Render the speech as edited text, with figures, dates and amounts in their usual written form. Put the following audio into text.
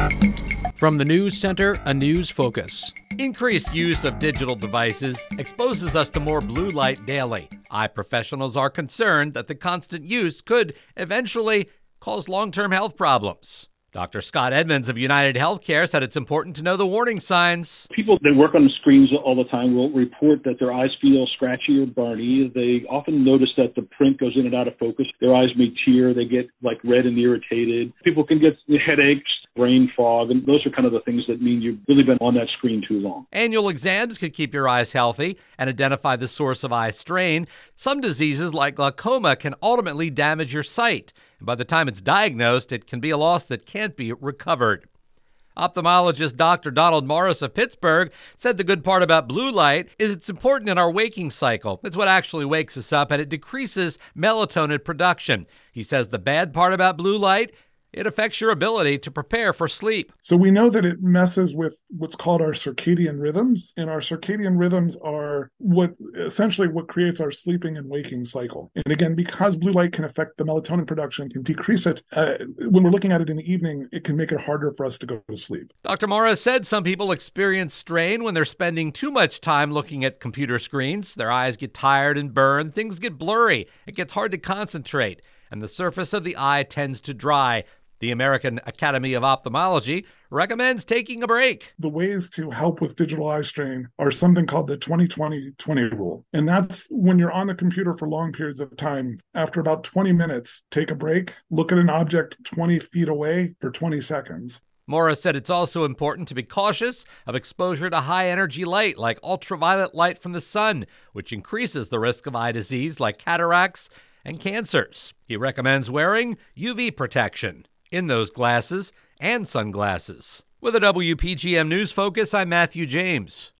From the News Center, a news focus. Increased use of digital devices exposes us to more blue light daily. Eye professionals are concerned that the constant use could eventually cause long-term health problems. Dr. Scott Edmonds of United Healthcare said it's important to know the warning signs. People that work on the screens all the time will report that their eyes feel scratchy or burny. They often notice that the print goes in and out of focus. Their eyes may tear. They get red and irritated. People can get headaches, brain fog, and those are kind of the things that mean you've really been on that screen too long. Annual exams could keep your eyes healthy and identify the source of eye strain. Some diseases like glaucoma can ultimately damage your sight. And by the time it's diagnosed, it can be a loss that can't be recovered. Ophthalmologist Dr. Donald Morris of Pittsburgh said the good part about blue light is it's important in our waking cycle. It's what actually wakes us up, and it decreases melatonin production. He says the bad part about blue light, it affects your ability to prepare for sleep. So we know that it messes with what's called our circadian rhythms, and our circadian rhythms are what creates our sleeping and waking cycle. And again, because blue light can affect the melatonin production, can decrease it, when we're looking at it in the evening, it can make it harder for us to go to sleep. Dr. Morris said some people experience strain when they're spending too much time looking at computer screens. Their eyes get tired and burned, things get blurry, it gets hard to concentrate, and the surface of the eye tends to dry. The American Academy of Ophthalmology recommends taking a break. The ways to help with digital eye strain are something called the 20-20-20 rule. And that's when you're on the computer for long periods of time. After about 20 minutes, take a break, look at an object 20 feet away for 20 seconds. Morris said it's also important to be cautious of exposure to high-energy light like ultraviolet light from the sun, which increases the risk of eye disease like cataracts and cancers. He recommends wearing UV protection in those glasses and sunglasses. With a WPGM News Focus, I'm Matthew James.